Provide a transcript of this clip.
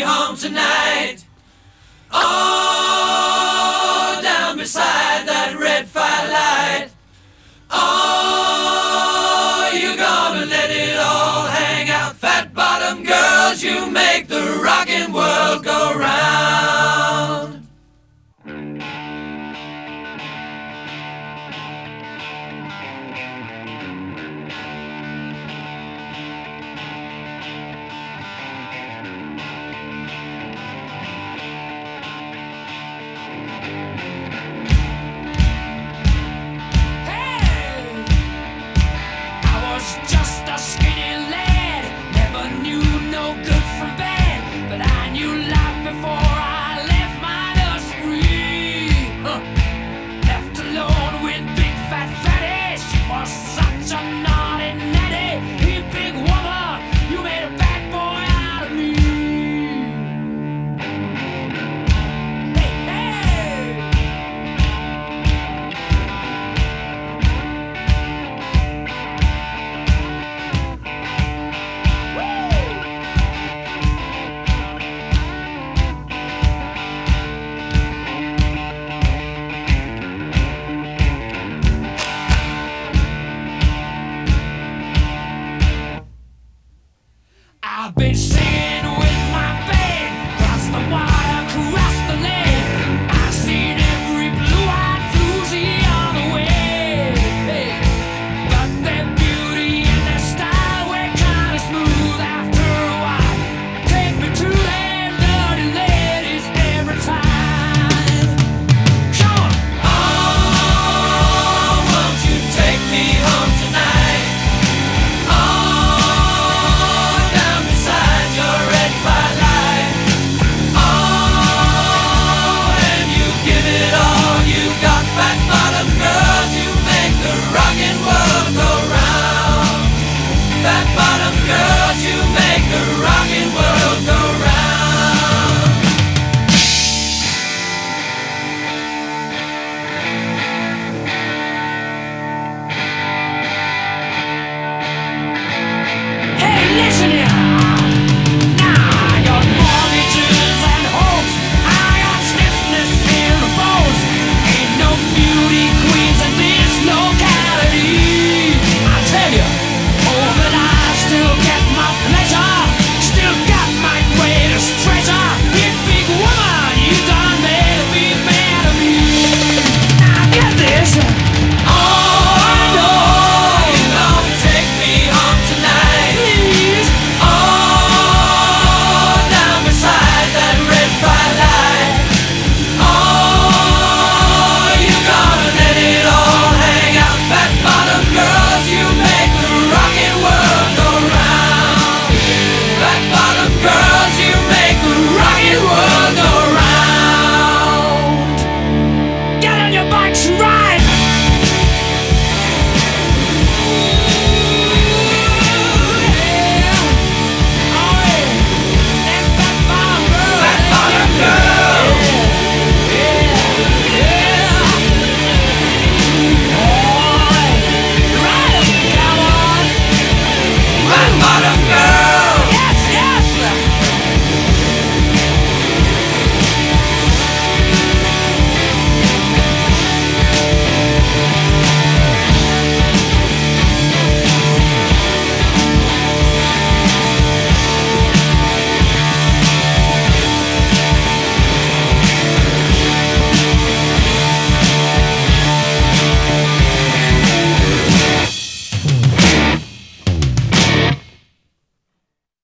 home tonight. Oh, down beside that red firelight. Oh, you're gonna let it all hang out. Fat bottom girls, you make the rockin' world go round. Just a skinny lad, never knew no good from bad, but I knew life before I left my nursery. Left alone with big fat fatty, she was such a naughty natty. Hey, big woman, you made a bad boy out of me. Hey, hey. I've been singing with my band, cross the water, cross the lake. I've seen every blue-eyed floozy on the way. Hey, but their beauty and their style were kinda smooth after a while. Take me to them dirty ladies every time. Come on! Oh, won't you take me home tonight? Oh, down beside your red firelight. Oh, and you give it all you got. Fat bottom girls, you make the rockin' world go round. Fat bottom girls, you